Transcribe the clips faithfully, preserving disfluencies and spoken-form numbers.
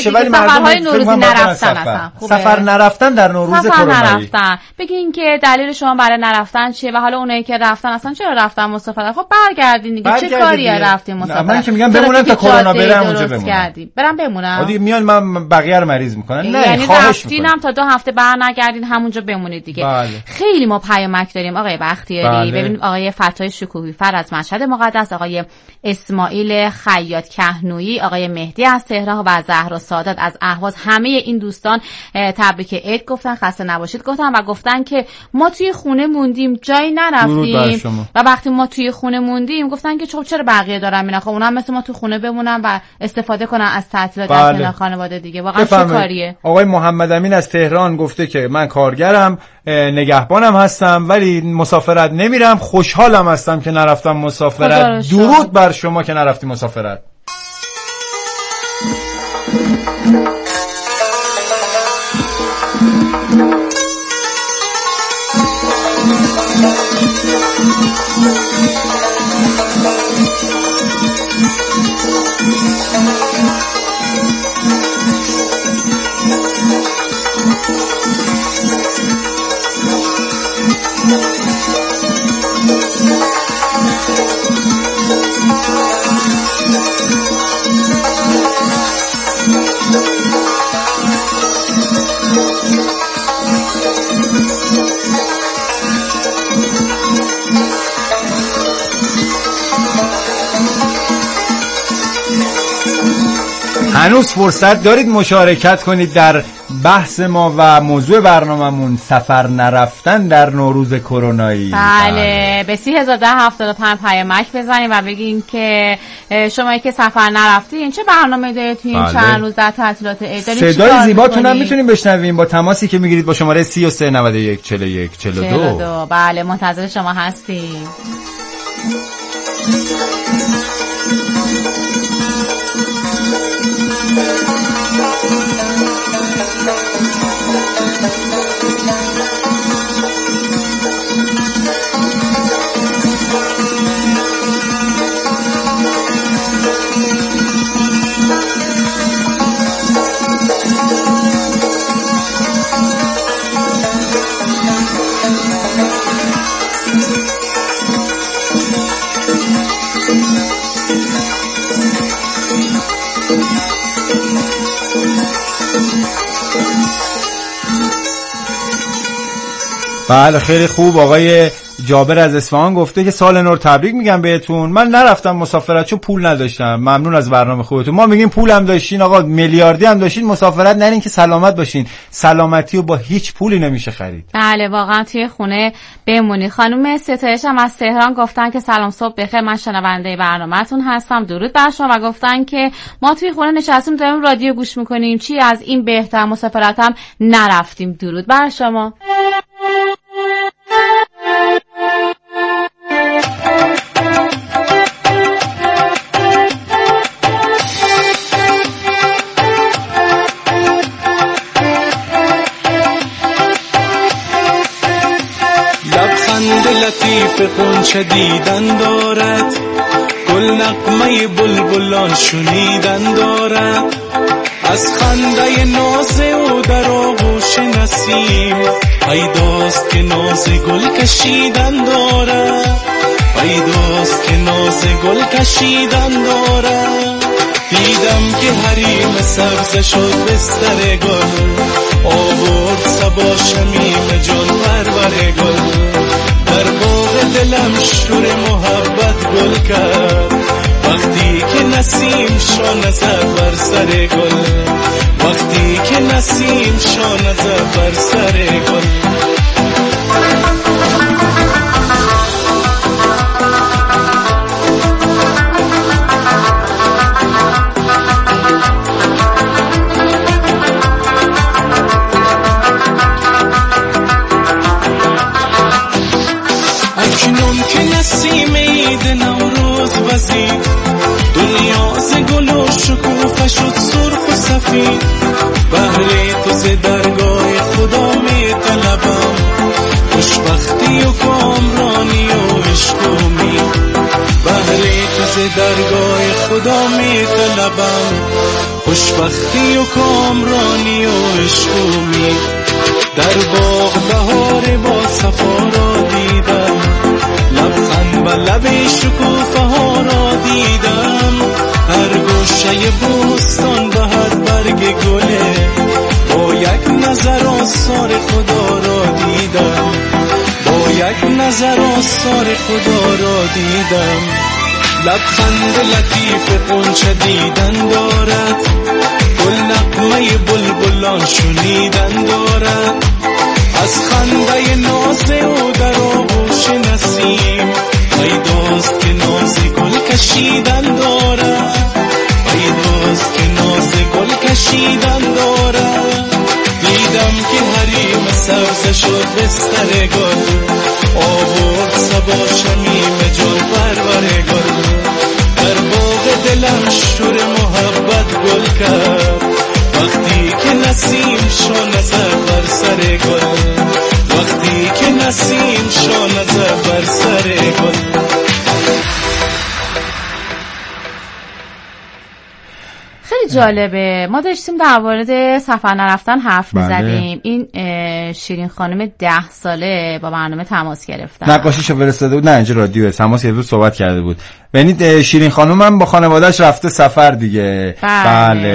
ولی سفرهای نوروزی نرفتن اصلا سفر نرفتن در نوروز کرونایی نرفتن. بگین که دلیل شما برای نرفتن چیه و حالا اونایی که رفتن اصلا چرا رفتن مسافرت؟ خب برگردین دیگه، چه کاری رفتین مسافرت؟ من که میگم بمونم تا کرونا بره اونجا بمونم. برام بمونم. دیگه میان من بقیه رو مریض میکنن. نه یعنی خواهش میکنم تا دو هفته برنگردین همونجا بمونید دیگه. بله. خیلی ما پیامک داریم آقای بختیاری. بله. ببینید آقای فتای شکوهی فر از مشهد مقدس، آقای اسماعیل خیاط کهنویی، آقای مهدی از تهران و زهرا سادات از اهواز، همه این دوستان تبریک عید گفتن، خسته نباشید گفتن و گفتن که ما توی خونه موندیم جایی نرفتیم و وقتی ما توی خونه موندیم گفتن که چرا بقیه دارن میرن، خب اونها مثل ما تو خونه بمونن و استفاده کنن از تعطیلات بله. در خانواده دیگه. واقعا چه کاریه؟ آقای محمد امین از تهران گفته که من کارگرم، نگهبانم هستم ولی مسافرت نمیرم، خوشحالم هستم که نرفتم مسافرت. درود بر شما که نرفتیم مسافرت. هنوز فرصت دارید مشارکت کنید در بحث ما و موضوع برنامه‌مون سفر نرفتن در نوروز کرونایی. بله به سی هزار ده هفتاد و پنج پیامک بزنید و بگین که شمایی که سفر نرفتین چه برنامه دارید تو این چند روز در تعطیلات عید دارین. صدای زیباتون هم میتونیم بشنویم با تماسی که میگیرید با شماره سی و سه نود و یک چهل و یک چهل و دو. بله منتظر شما هستیم. بله خیلی خوب. آقای جابر از اصفهان گفته که سال نو تبریک میگم بهتون. من نرفتم مسافرت چون پول نداشتم. ممنون از برنامه خوبتون. ما میگیم پول هم داشتین آقا، میلیاردی هم داشتین، مسافرت نرین که سلامت باشین. سلامتی رو با هیچ پولی نمیشه خرید. بله واقعا توی خونه بمونی. خانم ستایش هم از تهران گفتن که سلام صبح بخیر، من شنونده برنامه‌تون هستم، درود بر شما، و گفتن که ما توی خونه نشستیم داریم رادیو گوش میکنیم، چی از این بهتر، مسافرت هم نرفتیم. درود بر شما. لطیف قنچه دیدن دارد، گل نغمه بلبلان شنیدن دارد، از خنده ناز او در آغوش نسیم پیداست که ناز گل کشیدن دارد، پیداست که ناز گل کشیدن دارد. دیدم که حریم سبز شد بستر گل، آورد صبا شمیم جان پرور گل، در باغ دلم شور محبت گل کرد، وقتی که نسیم شانه زد بر سر گل، وقتی که نسیم شانه زد بر سر گل. اکنون که نسیم عید نوروز وزید، دنیا ز گل و شکوفه شد سرخ و سفید، بهر تو ز درگاه خدا می طلبم، خوشبختی و کامرانی و عشق و امید، بهر تو ز درگاه خدا می طلبم، خوشبختی و کامرانی و عشق و امید. در باغ بهار با صفا را دیدم، لبخند و لب شکوفه ها را دیدم. هر گوشه بوستان به هر برگ گله، با یک نظر آثار خدا را دیدم، با یک نظر آثار خدا را دیدم. لبخند لطیف غنچه دیدن دارد، گل نغمه بلبلان شنیدن دارد. از خنده ناز او در آغوش نسیم، پیداست که ناز گل کشیدن دارد، پیداست که ناز گل کشیدن دارد. دیدم که حریم سبز شد بستر گل، آورد صبا شمیم جان پرور گل. در باغ دلم شور محبت گل کرد، وقتی که نسیم شو نظر بر سر گل، وقتی که نسیم شو نظر بر سر گل. خیلی جالبه. ما داشتیم در مورد سفر نرفتن حرف می‌زدیم. این شیرین خانم ده ساله با برنامه تماس گرفتن. نقاشیشو فرستاده بود، نه اینجا رادیو تماس گرفته بود، صحبت کرده بود. یعنی شیرین خانم هم با خانواده‌اش رفته سفر دیگه. بله.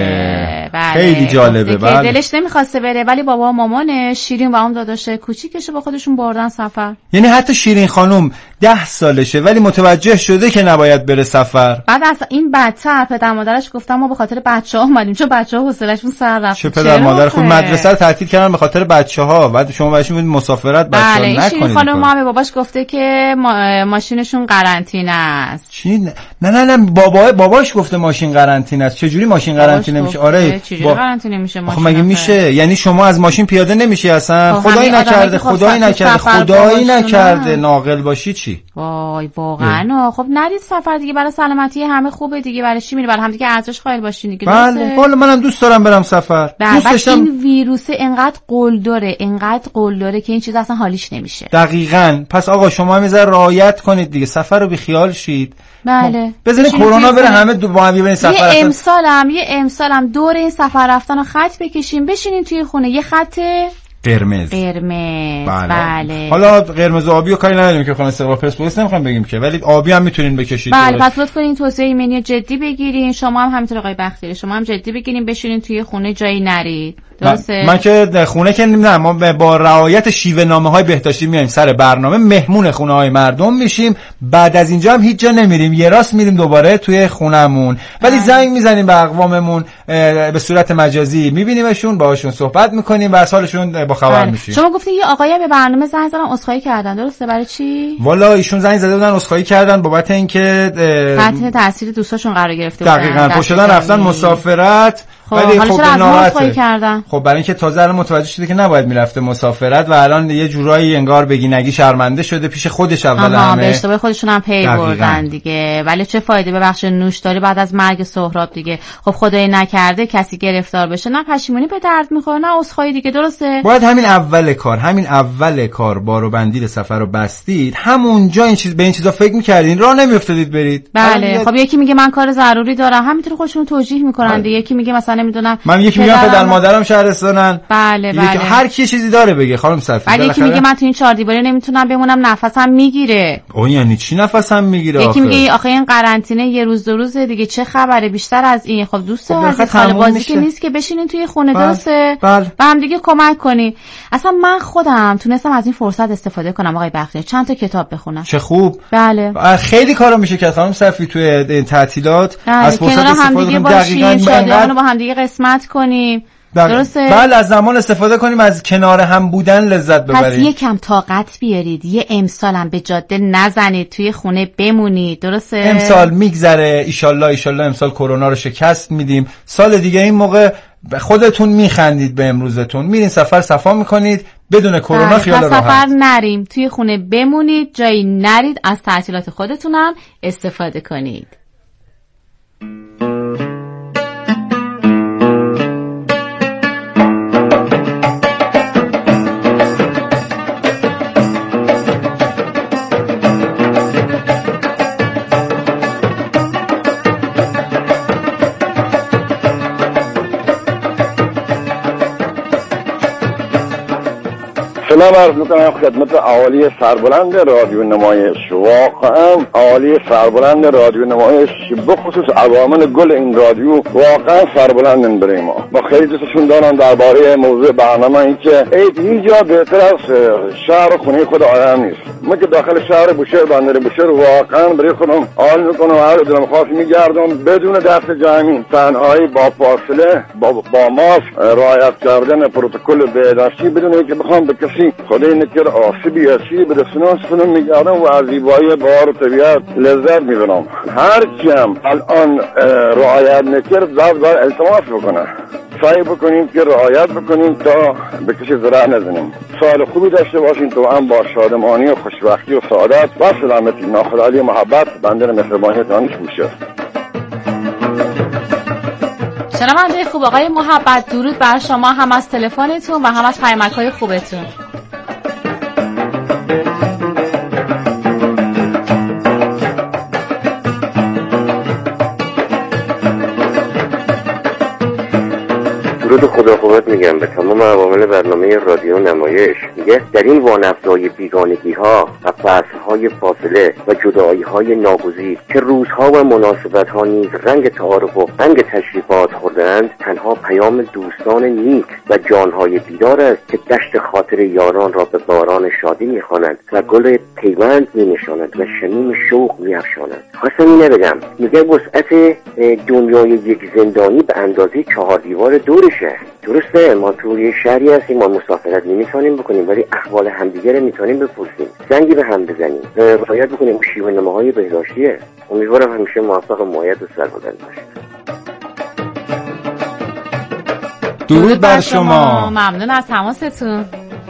بله. بله. خیلی جالبه. بله. دلش نمیخواسته بره ولی بابا و مامان شیرین و هم داداش کوچیکش با خودشون بردن سفر. یعنی حتی شیرین خانم ده سالشه ولی متوجه شده که نباید بره سفر. بعد از این بدتر پدر مادرش گفتن ما به خاطر بچه‌ها اومدیم، چون بچه‌ها حوصله‌شون سر رفت. چه پدر مادر خود مدرسه رو تعطیل کردن به خاطر بچه‌ها، بعد شما بهش میگید مسافرت بچه‌ها بله. نکنید. شیرین خانم ما به باباش گفته که ما... ماشینشون قرنطینه است. چی؟ نه نه نه بابا باباش گفته ماشین قرنطینه است. چه جوری ماشین قرنطینه میشه؟ آره چه جوری قرنطینه میشه ماشین؟ خب مگه میشه؟ یعنی شما از ماشین پیاده نمیشی اصلا؟ خدایی نکرده، خدایی نکرده، خدایی نکرده ناقل باشی چی؟ وای واقعا. خب نرید سفر دیگه، برای سلامتی همه خوبه دیگه، برای چی میری؟ برای هم دیگه ارزش قائل باشین دیگه. بله والا منم دوست دارم برم سفر. دوست داشتم. این ویروس انقدر قول داره، انقدر قول داره که این چیز اصلا حالیش نمیشه. دقیقاً. پس آقا شما هم یه رعایت کنید دیگه، سفر رو بی خیال شید. بله. بذارید کرونا بره همه دو با هم برین سفر. یه امسالم یه امسالم دور این سفر رفتن رو خط بکشیم، بشینین توی خونه، یه خط قرمز قرمز. بله. بله. حالا قرمز و آبی رو کاری نداریم که خونه استقلال پرسپولیس نمیخوام بگیم که، ولی آبی هم میتونین بکشید. بله. پس لطف کنین توصیه ایمنی جدی بگیرین. شما هم همینطور آقای بختیاری، شما هم جدی بگیرین، بشینین توی خونه، جایی نرید. درسته؟ من که خونه که نه، ما با رعایت شیوه نامه های بهداشتی میایم سر برنامه، مهمون خونه های مردم میشیم، بعد از اینجا هم هیچ جا نمیریم، یه راست میریم دوباره توی خونمون، ولی زنگ میزنیم به اقواممون به صورت مجازی، میبینیمشون، باهاشون صحبت میکنیم و از حالشون با خبر میشیم. شما گفتین یه آقایی به برنامه زنگ زدن عذرخواهی کردن، درسته؟ برای چی؟ والا ایشون زنگ زده بودن عذرخواهی کردن بابت اینکه تحت تاثیر دوستاشون قرار گرفته بودن. دقیقاً. پشتن رفتن مسافرت. ولی خب ناراحته. خب برای اینکه تازه الان متوجه شده که نباید میرفته مسافرت و الان یه جورایی انگار بگی نگی شرمنده شده پیش خودش اول همه. به اشتباه خودشون هم پی بردن دیگه. ولی چه فایده به بخش نوشداری بعد از مرگ سهراب دیگه. خب خدای نکرده کسی گرفتار بشه، نه پشیمونی به درد میخوره، نه عذرخواهی دیگه. درسته؟ باید همین اول کار، همین اول کار بارو بندیل سفر رو بستید، همونجا این چیز به این چیزا فکر می‌کردین، راه نمیافتادید برید. بله. خب یکی میگه من کار ضروری دارم، همینطوری خودشون توجیه میکنن دیگه. یکی میگه مثلا نمیدونم من یکی میگم پدر مادرم شهرستانن. بله بله. هر کی چیزی داره بگه خانم صفی. ولی یکی میگه من تو این چهار دیواری نمیتونم بمونم، نفسم میگیره. اون یعنی چی نفسم میگیره؟ یکی میگه آخه این قرنطینه یه روز دو روزه دیگه، چه خبره بیشتر از این؟ خب دوست عزیز خاله بازی که نیست که بشینین توی خونه. بل. درسته؟ بله. با هم دیگه کمک کنی. اصلا من خودم تونستم از این فرصت استفاده کنم آقای بختیاری، چند تا کتاب بخونم. چه خوب. بله. خیلی کارا میشه که خانم صفی توی این تعطیلات از فرصت استفاده کنیم، دقیقاً شادیانو با هم دیگه قسمت کنیم. درسته؟ بله از زمان استفاده کنیم، از کنار هم بودن لذت ببریم. پس یکم طاقت بیارید، یه امسالم به جاده نزنید، توی خونه بمونید. درسته؟ امسال میگذره، ایشالله ایشالله امسال کرونا رو شکست میدیم، سال دیگه این موقع خودتون میخندید به امروزتون، میرین سفر صفا میکنید بدون کرونا، خیال راحت. سفر نریم، توی خونه بمونید، جایی نرید، از تعطیلات خودتونم استفاده کنید. سلام عرض میکنم خدمت اهالی سربلند رادیو نمایش. واقعا اهالی سربلند رادیو نمایش بخصوص عوامل گل این رادیو واقعا سربلندن برای ما. ما خیلی دوستشون دارم. درباره موضوع برنامه این که هیچ جا بهتر از شهر خونه خود آدم نیست. ما که داخل شهر بوشهر بندر بوشهر واقعا برای خودم حال میکنم، هر دلم خواست میگردم بدون دست جمعی تنهایی با فاصله با, با ماسک رعایت کردن پروتکل بهداشتی بدون اینکه بخوام به کسی خدای نکر آسیبی اسی برسونم سفنم میگردم و از زیبایی بهار و طبیعت لذت میبرم. هر کیم الان رعایت نکر باید باید التماس بکنه، سعی بکنیم که رعایت بکنیم تا به کسی ضرر نزنیم. سال خوبی داشته باشیم تو هم با شادمانی و خوشبختی و سعادت و سلامتی. ناخدا علی محبت بنده مهربانی دانش بوشه. شنونده خوب آقای محبت، درود بر شما هم از تلفنتون و هم از پیامک‌های خوبتون. درود خدا خوبت میگم به تمام عوامل برنامه رادیو نمایش. میگه در این وانفزای بیگانگی ها و فصل های فاصله و جدایی های ناگزیر که روزها و مناسبت ها نیز رنگ تعارف و رنگ تشریفات خوردند، تنها پیام دوستان نیک و جانهای بیدار است که دشت خاطر یاران را به باران شادی میخوانند و گل پیوند مینشانند و شمیم شوق میافشانند. خواستم اینه بگم، میگه وسعت دنیای یک زندانی به اندازه چهار دیوار دورش. درسته ما توی شهری هستیم، ما مسافرت نمیتونیم بکنیم ولی احوال همدیگه رو میتونیم بپرسیم، زنگی به هم بزنیم، رعایت بکنیم شیوه نماهای بهداشتیه. امیدوارم همیشه موفق و مؤید و سربلند باشید. درود بر شما. ممنون از تماستون.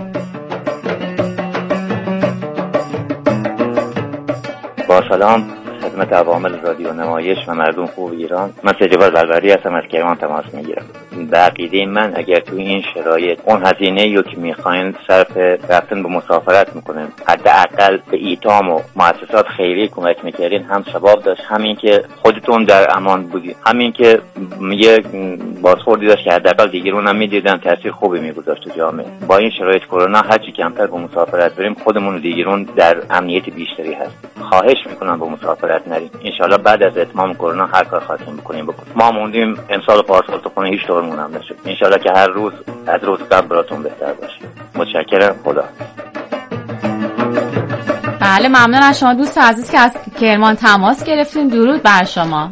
با سلام خدمت عوامل رادیو نمایش و مردم خوب ایران. من سجبار زلبری هستم، از کرمان تماس میگیرم. به عقیده من اگر توی این شرایط اون هزینه رو که میخواین صرف رفتن به مسافرت میکنین، حداقل به ایتام و مؤسسات خیریه کمک میکردین، هم ثواب داشت، همین که خودتون در امان بودین، همین که یه بازخوردی داشت که حداقل دیگرون هم میدیدن، تاثیر خوبی میگذاشت تو جامعه. با این شرایط کرونا هرچی کمتر به مسافرت بریم خودمون و دیگرون در امنیت بیشتری هست. خواهش میکنم به مسافرت نریم. ان شاءالله بعد از اتمام کرونا هر کار خواستیم بکنیم بکنیم. ما موندیم امسال و پارسال تو خونه هیچ طورمون هم نشد. ان شاءالله که هر روز از روز قبل براتون بهتر باشه. متشکرم. خدا. بله ممنون از شما دوست عزیز که از کرمان تماس گرفتین. درود بر شما.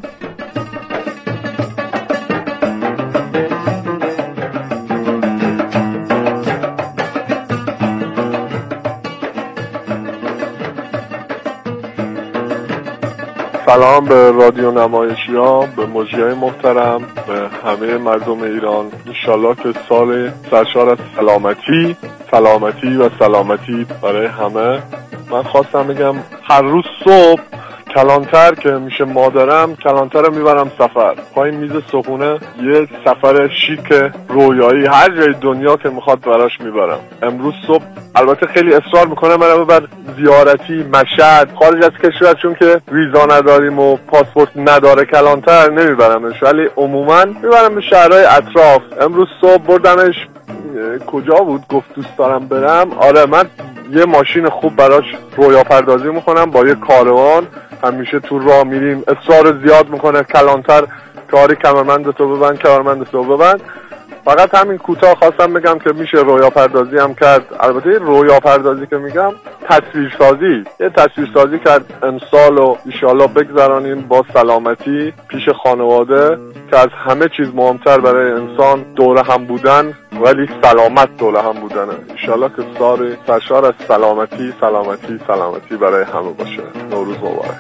سلام به رادیو نمایشیان، به مجریای محترم، به همه مردم ایران. انشالله که سال سرشار از سلامتی سلامتی و سلامتی برای همه. من خواستم بگم هر روز صبح کلانتر که میشه مادرم، کلانتر رو میبرم سفر پایین میز صبحونه، یه سفر شیک رویایی هر جای دنیا که میخواد براش میبرم. امروز صبح البته خیلی اصرار میکنه من ببر زیارتی مشهد خارج از کشور، چون که ویزا نداریم و پاسپورت نداره کلانتر نمیبرمش، ولی عموما میبرم به شهرهای اطراف. امروز صبح بردمش کجا بود گفت دوست دارم برم. آره من یه ماشین خوب براش رویا پردازی میکنم با یه کاروان، همیشه تو راه میریم، اصرار زیاد میکنه کلانتر کاری کمربند تو ببند کمربند تو ببند. فقط همین کوتاه خواستم بگم که میشه رویا پردازی هم کرد. البته رویا پردازی که میگم تصویرسازی، یه تصویرسازی کرد امسال و انشالله بگذرانیم با سلامتی پیش خانواده، که از همه چیز مهمتر برای انسان دوره هم بودن ولی سلامت دوره هم بودنه. انشالله که سال سرشار از سلامتی سلامتی سلامتی برای همه باشه. نوروز مبارک.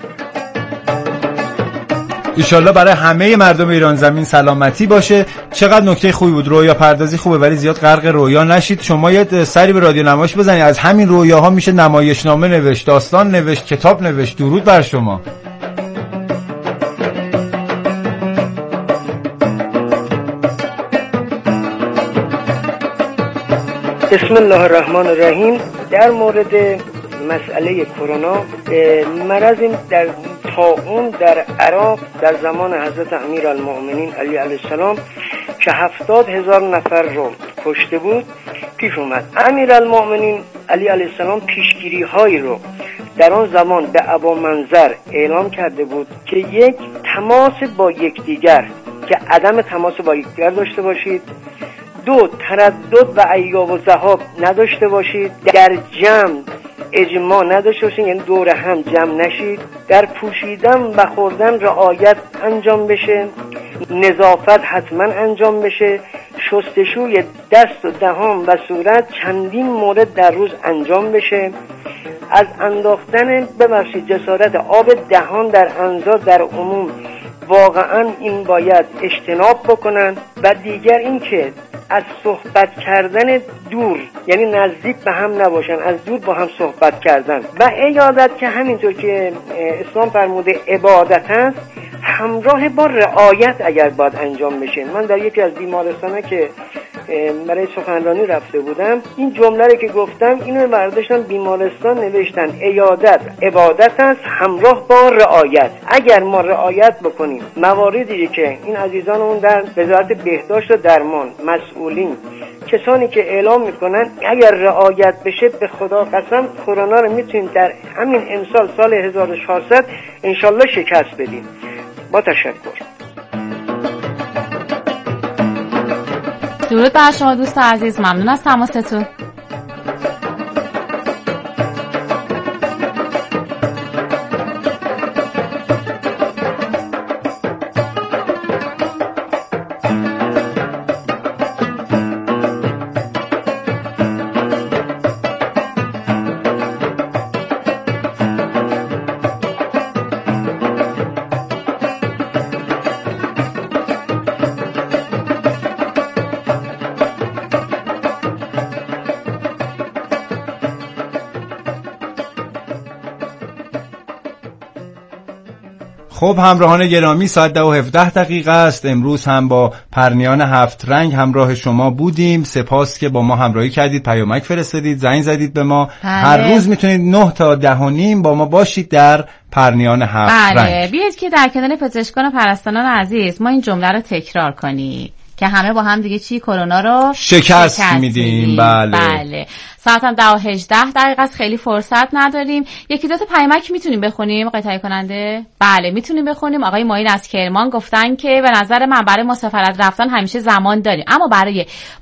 ایشالله برای همه مردم ایران زمین سلامتی باشه. چقدر نکته خوبی بود. رویا پردازی خوبه ولی زیاد غرق رویا نشید. شما یه سری به رادیو نمایش بزنید، از همین رویاها میشه نمایشنامه نوشت، داستان نوشت، کتاب نوشت. درود بر شما. بسم الله الرحمن الرحیم. در مورد مسئله کرونا، مرض در طاعون در عراق در زمان حضرت امیرالمؤمنین علی علیه السلام که هفتاد هزار نفر رو کشته بود، پیش اومد. امیرالمؤمنین علی علیه السلام پیشگیری هایی رو در آن زمان به ابا منظر اعلام کرده بود که یک، تماس با یکدیگر که عدم تماس با یکدیگر داشته باشید. دو، تردد و ایاب و ذهاب نداشته باشید. در جمع اجماع نداشته باشید، یعنی دور هم جمع نشید. در پوشیدن و خوردن رعایت انجام بشه. نظافت حتما انجام بشه. شستشوی دست و دهان و صورت چندین مورد در روز انجام بشه. از انداختن ببخشید جسارت آب دهان در انظار در عموم واقعا این باید اجتناب بکنن. و دیگر این که از صحبت کردن دور، یعنی نزدیک به هم نباشن، از دور با هم صحبت کردن. و عیادت که همینطور که اسلام فرموده عبادت است، همراه با رعایت اگر باید انجام بشه. من در یکی از بیمارستان‌ها که برای سخنرانی رفته بودم، این جمله رو که گفتم اینو برداشتن بیمارستان نوشتن عیادت عبادت است همراه با رعایت. اگر ما رعایت بکنیم مواردی که این عزیزانمون در وزارت بهداشت و درمان مسئولین کسانی که اعلام میکنن اگر رعایت بشه، به خدا قسم کرونا رو میتونیم در همین امسال سال هزار و چهارصد انشالله شکست بدیم. با تشکر. درود بر شما دوست عزیز، ممنون از تماستون. خب همراهان گرامی، ساعت ده و هفده دقیقه است. امروز هم با پرنیان هفت رنگ همراه شما بودیم. سپاس که با ما همراهی کردید، پیامک فرستادید، زنگ زدید به ما. بله. هر روز میتونید نه تا ده و نیم با ما باشید در پرنیان هفت بله. رنگ. بله، بیاید که در کنار پزشکان و پرستاران عزیز ما این جمله رو تکرار کنید که همه با هم دیگه چی کرونا رو شکست, شکست میدیم. میدیم. بله. بله. ساعت هم ده و هجده دقیقه است، خیلی فرصت نداریم. یکی دو تا پیامک میتونیم بخونیم آقای تهیه کننده؟ بله میتونیم بخونیم. آقای معین از کرمان گفتن که به نظر من برای مسافرت رفتن همیشه زمان داریم، اما برای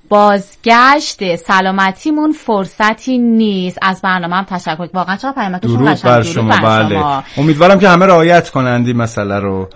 بازگشت سلامتیمون فرصتی نیست. از برنامه هم تشکر. واقعا چقدر پیامکشون قشنگه. درود بر شما. بله. امیدوارم که همه رعایت کنند این مسئله رو.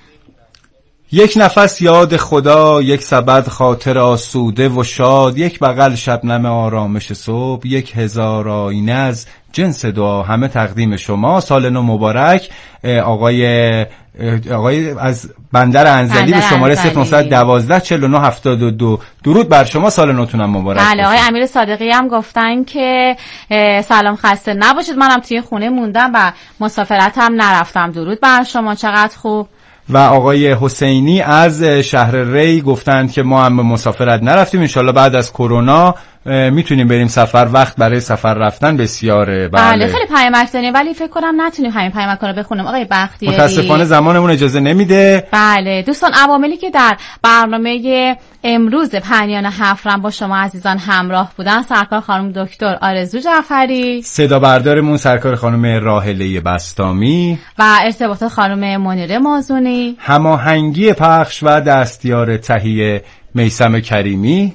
یک نفس یاد خدا، یک سبد خاطر آسوده و شاد، یک بغل شبنم آرامش صبح، یک هزار آینه از جنس دعا، همه تقدیم شما. سال نو مبارک. آقای آقای از بندر انزلی به شماره صفر نه یک دو چهل و نه هفتاد و دو. درود بر شما، سال نوتونم مبارک. بله. آقای امیر صادقی هم گفتن که سلام، خسته نباشید، منم توی خونه موندم و مسافرتم نرفتم. درود بر شما، چقدر خوب. و آقای حسینی از شهر ری گفتند که ما هم مسافرت نرفتیم، انشالله بعد از کرونا میتونیم بریم سفر. وقت برای سفر رفتن بسیاره. بله, بله خیلی پیامک داریم ولی فکر کنم نتونیم همین پیامک‌ها رو بخونیم آقای بختیاری. متاسفانه زمانمون اجازه نمیده. بله دوستان، عواملی که در برنامه امروز پرنیان هفت رنگ با شما عزیزان همراه بودن: سرکار خانم دکتر آرزو جعفری، صدا بردارمون سرکار خانم راحله بستامی و ارتباط خانم منیره مازونی، هماهنگی پخش و دستیار تهیه میثم کریمی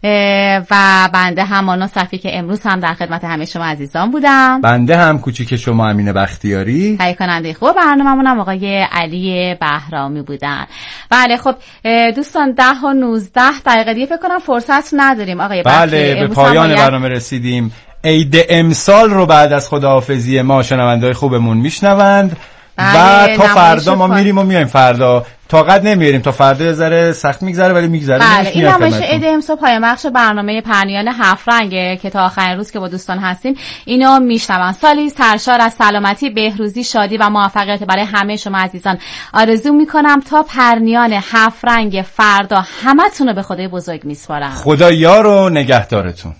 و بنده همانا صفی که امروز هم در خدمت همه شما عزیزان بودم. بنده هم کوچیک شما امین بختیاری. تهیه کننده خوب برنامه‌مون هم آقای علی بهرامی بودن. بله خب دوستان، ده و نوزده دقیقه دیگه فکر کنم فرصت نداریم آقای بختیاری. بله به پایان باید... برنامه رسیدیم. عید امسال رو بعد از خداحافظی ما شنونده‌های خوبمون میشنوند. بله، و تا فردا ما میریم و میایم. فردا طاقت نمیاریم، تا فردا یه ذره سخت میگذره ولی میگذره. بله این نمایش عید امسال پایان بخش برنامه پرنیان هفت رنگه که تا آخرین روز که با دوستان هستیم اینو میشنون. سالی سرشار از سلامتی، بهروزی، شادی و موفقیت برای همه شما عزیزان آرزو میکنم. تا پرنیان هفت رنگ فردا همتون رو به خدای بزرگ میسپارم. خدا یار و نگهدارتون.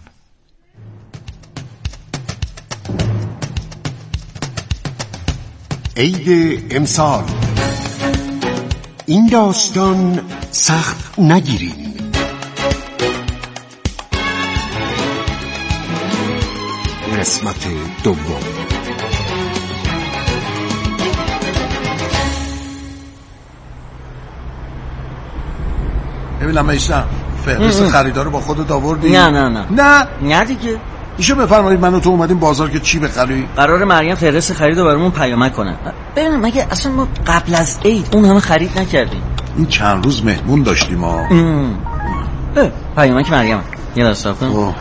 عید امسال. این داستان سخت نگیریم. قسمت دوم. ببینم میشم فهرست خریدار با خودت آوردی؟ نه نه نه نه نه دیگه. میشه بفرمایید من و تو اومدیم بازار که چی بخری؟ قرار مریم فهرست خرید رو برامون پیامک کنه. ببینم مگه اصلا ما قبل از عید اون همه خرید نکردیم؟ این چند روز مهمون داشتیم ما. پیامک مریم یه دست صاحب کن.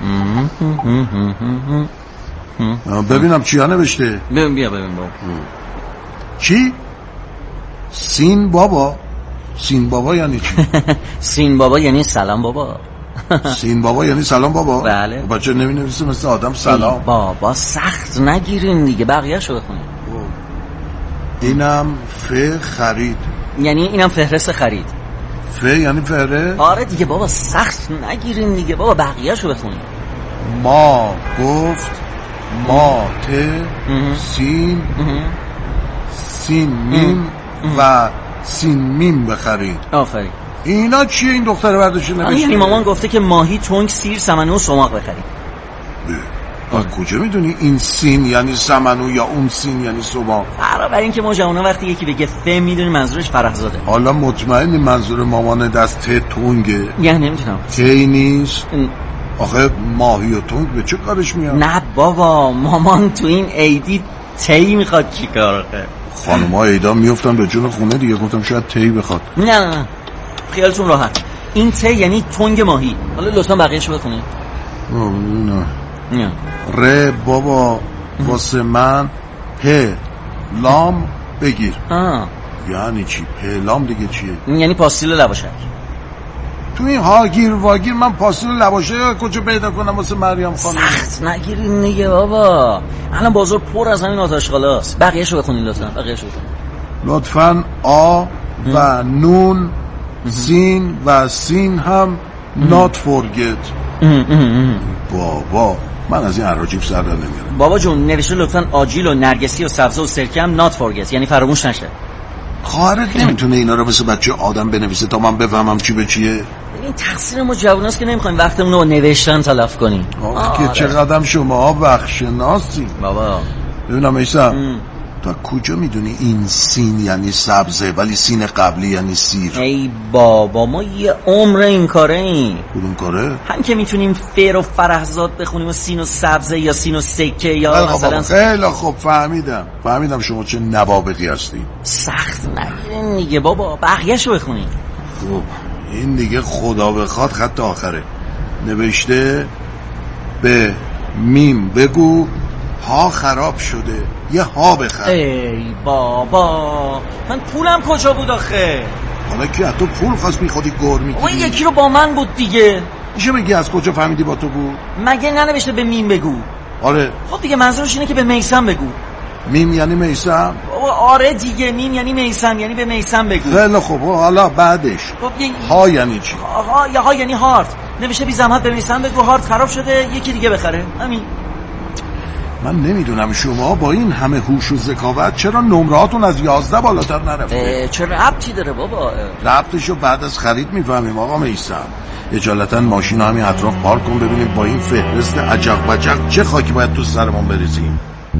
ببینم چی ها نوشته. ببین بیا ببین بابا. چی؟ سین بابا؟ سین بابا یعنی چی؟ سین بابا یعنی سلام بابا. سین بابا یعنی سلام بابا؟ بله. بچه نمی نویسه مثل آدم سلام. بابا سخت نگیرین دیگه، بقیه شو بخونید. اینم ف خرید یعنی اینم فهرست خرید. ف یعنی فهرست؟ آره دیگه بابا سخت نگیرین دیگه بابا، بقیه شو بخونید. ما گفت ما ته سین سین میم و سین میم بخرید. آفرین. اینا چیه این دختر برداشته نوشته؟ یعنی مامان گفته که ماهی، تونگ، سیر، سمنو و سماق بخرید. از کجا میدونی این سین یعنی سمنو یا اون سین یعنی سماق؟ برای اینکه ما جوونا وقتی یکی بگه ف میدونی منظورش فرهزاده. حالا مطمئنی منظور مامان دست ته تونگه؟ یعنی نمیتونم. کی نیست؟ آخه ماهی و تونگ به چه کارش میاد؟ نه بابا مامان تو این عیدی تی میخواد چیکار کنه؟ خانم‌ها عیدا میافتن به جون خونه دیگه، گفتم شاید تی بخواد. نه نه نه خیالتون راحت، این تی یعنی تونگ ماهی. حالا لطفا بقیه‌شو بخونید. نه نه ر بابا واسه من پ لام بگیر. آه. یعنی چی پ لام دیگه چیه؟ یعنی پاستیل لواشک. تو این هاگیر واگیر من پاستیل لواشک کجا پیدا کنم واسه مریم خانم؟ سخت نگیرین دیگه بابا، الان بازار پر از همین آتش‌خالاست. بقیه‌شو بخونید لطفا. بقیه‌شو بخونید لطفاً. آ و نون سین و سین هم not forget. بابا من از این عراجیف سر در نمیارم. بابا جون نوشته لطفاً آجیل و نرگسی و سبزه و سرکه هم not forget، یعنی فراموش نشه. خواهرت نمیتونه اینا رو مثل بچه آدم بنویسه تا من بفهمم چی به چیه؟ این تقصیر ما جووناست که نمیخوایم وقتمون رو نوشتن تلف کنیم. آه که چقدر شما وقت شناسی بابا. ببینم ایسا تا کجا میدونی این سین یعنی سبزه ولی سین قبلی یعنی سیر؟ ای بابا ما یه عمر این کاره ایم. کدوم کاره؟ هم که میتونیم فیر و فرهزاد بخونیم و سین و سبزه یا سین و سکه یا مثلا. خیلی خوب فهمیدم فهمیدم شما چه نوابقی هستی. سخت نگیرین دیگه بابا، بقیه‌شو بخونید. خوب این دیگه خدا بخواد خط آخره نوشته به میم بگو ها خراب شده یه ها بخر. ای بابا من پولم کجا بود آخه؟ حالا که از تو پول خواست بی خودی گر میگیری؟ اون یکی رو با من بود دیگه. میشه بگی از کجا فهمیدی با تو بود؟ مگه ننوشته به میم بگو؟ آره. خب دیگه منظورش اینه که به میسم بگو. میم یعنی میسم؟ آره دیگه میم یعنی میسم، یعنی به میسم بگو. خیلی خوب حالا بعدش خب ی... ها یعنی چی؟ ها یا ها یعنی هارت. نوشته بی زحمت به میسم بگو هارت خراب شده یکی دیگه بخره. همین. من نمیدونم شما با این همه هوش و ذکاوت چرا نمرهاتون از یازده بالاتر نرفته؟ چه ربطی داره بابا؟ ربطشو بعد از خرید میفهمیم آقا میسم. اجالتا ماشین همین اطراف پارک کن ببینیم با این فهرست عجق بجق چه خاکی باید تو سرمون بریزیم.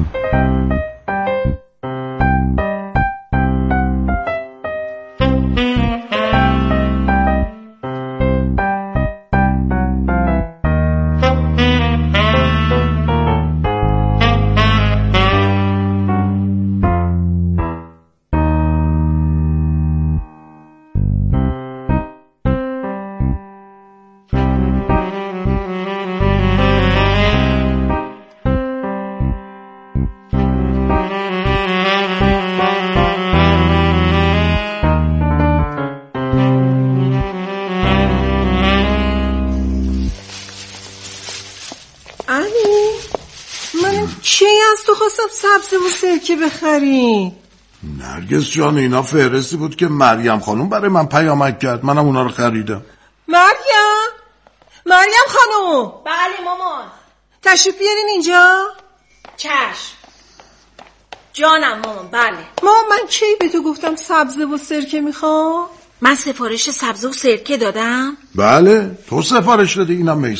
سبزه و سرکه بخری. نرگس جان اینا فهرستی بود که مریم خانوم برای من پیامک کرد، منم اونا رو خریدم. مریم مریم خانوم. بله مامان. تشریف بیارین اینجا. چشم جانم مامان. بله مامان من کی به تو گفتم سبزه و سرکه میخوام؟ من سفارش سبزه و سرکه دادم؟ بله تو سفارش دادی. اینم میسم.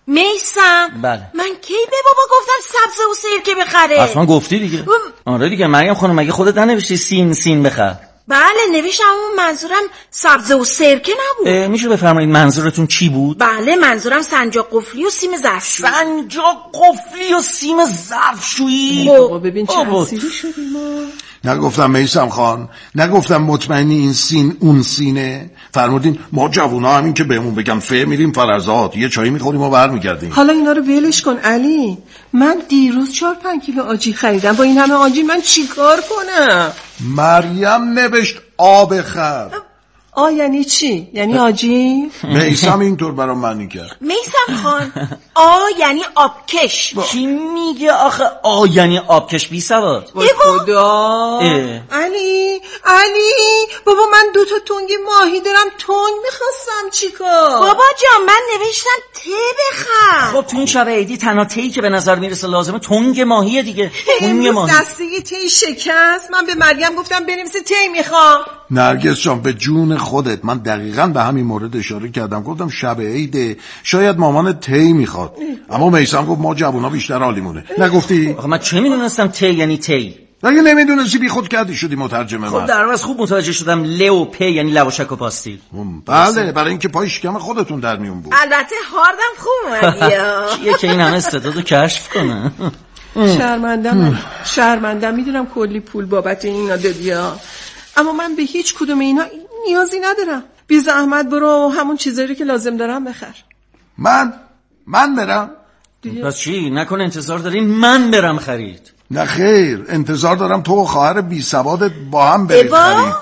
میسم بله. من کی به بابا گفتم سبزه و سرکه بخره؟ اصلا گفتی دیگه. آره دیگه مریم خانم، مگه خودت ننوشتی سین سین بخر؟ بله نوشتم، اون منظورم سبزه و سرکه نبود. میشه بفرمایید منظورتون چی بود؟ بله منظورم سنجاق قفلی و سیم ظرفشویی. سنجاق قفلی و سیم ظرفشویی؟ بابا ببین چه حسیری شدیم ما. نگفتم میثم خان، نگفتم مطمئنی این سین اون سینه؟ فرمودین ما جوونا همین که بهمون بگم فه میریم فرزاد، یه چایی میخوریم و برمیگردیم. حالا اینا رو ولش کن علی. من دیروز چهار پنج کیلو آجی خریدم، با این همه آجی من چیکار کنم؟ مریم نوشت آب خر. آ یعنی چی؟ یعنی آجی؟ میثم اینطور برام معنی کرد. میثم خان آ یعنی آبکش. کی میگه آخه آ یعنی آبکش؟ بی سواد. وای خدا. علی علی بابا من دو تا تنگ ماهی دارم، تنگ میخواستم چیکار؟ بابا جان من نوشتم ته بخر. خب تو این شب عیدی تنها تهی که به نظر میرسه لازمه تنگ ماهیه دیگه. تنگ ماهی. دسته ته شکست، من به مریم گفتم بنویسه ته میخوام. نرگس جان به جون خودت من دقیقاً به همین مورد اشاره کردم، گفتم شب عیده شاید مامان تی میخواد، اما میثم گفت ما جوونا بیشتر حالیمونه. نگفتی؟ آخه من چه میدونستم تی یعنی تی؟ اگه نمیدونستی بی خود کردی شدی مترجمه. خب در واقع خوب متوجه شدم ل و پ یعنی لواشک و پاستیل. بله برای اینکه پای شکم خودتون در میون بود. البته هاردم خوب اومدی. کیه که این همه استعدادو کشف کنه؟ شرمندم شرمندم میدونم کلی پول بابت اینا دادی، اما من به هیچ کدوم اینا نیازی ندارم. بی زحمت برو همون چیزایی که لازم دارم بخر. من من برم؟ پس چی؟ نکنه انتظار دارین من برم خرید؟ نه خیر، انتظار دارم تو و خواهر بی سوادت با هم برید خرید.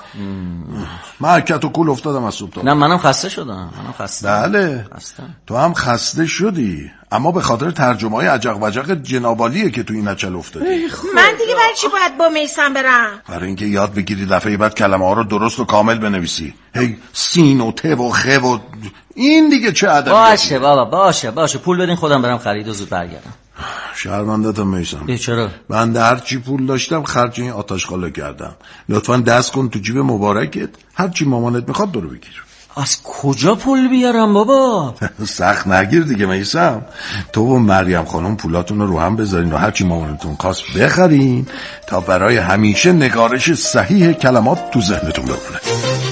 من حرکت و کول افتادم از صبح تا نه منم خسته شدم. منم خسته. بله خسته. تو هم خسته شدی، اما به خاطر ترجمه های عجق وجق جنابالیه که تو این اچل افتادی. من دیگه برای چی باید با میثم برم؟ برای اینکه یاد بگیری دفعه بعد کلمه ها رو درست و کامل بنویسی. هی سین و ته و خه و این دیگه چه ادبیاتی؟ باشه بابا باشه باشه پول بدین خودم برم خرید و زود برگردم. شرمنده‌تم میثم. چرا؟ من هر چی پول داشتم خرج این آتشخاله کردم. لطفاً دست کن تو جیب مبارکت، هر چی مامانت میخواد درو بگیر. از کجا پول بیارم بابا؟ سخت نگیر دیگه میثم. تو و مریم خانم پولاتون رو رو هم بذارین و هر چی مامانتون خواست بخرین تا برای همیشه نگارش صحیح کلمات تو ذهنتون بمونه.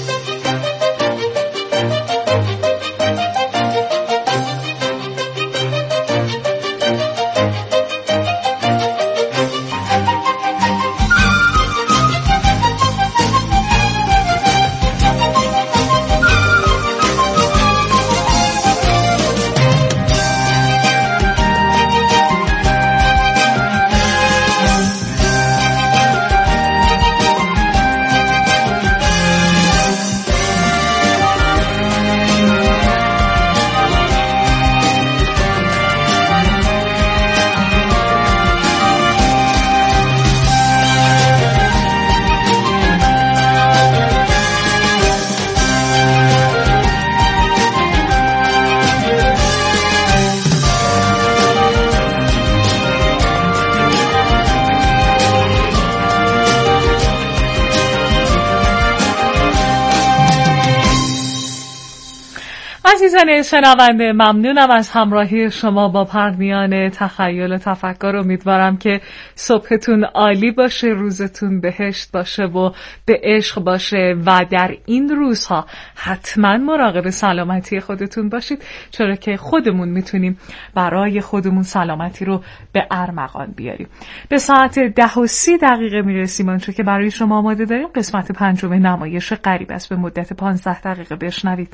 عزیزان شنونده ممنونم از همراهی شما با پرنیان تخیل و تفکر. امیدوارم که صبحتون عالی باشه، روزتون بهشت باشه و به عشق باشه و در این روزها حتما مراقب سلامتی خودتون باشید، چرا که خودمون میتونیم برای خودمون سلامتی رو به ارمغان بیاریم. به ساعت ده و سی دقیقه میرسیم، آنچه که برای شما آماده داریم قسمت پنجم نمایش غریب است. به مدت پانزده دقیقه بشنوید.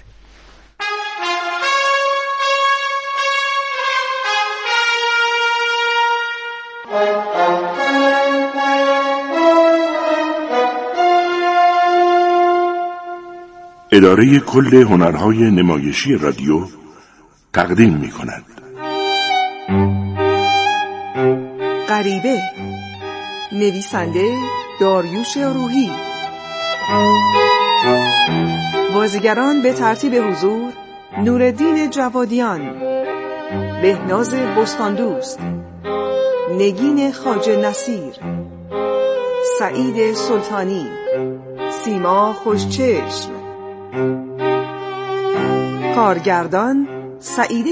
اداره کل هنرهای نمایشی رادیو تقدیم می کند غریبه، نویسنده داریوش روحی، بازیگران به ترتیب حضور: نورالدین جوادیان، بهناز بستاندوست، نگین خواجه نصیر، سعید سلطانی، سیما خوشچشم. کارگردان سعید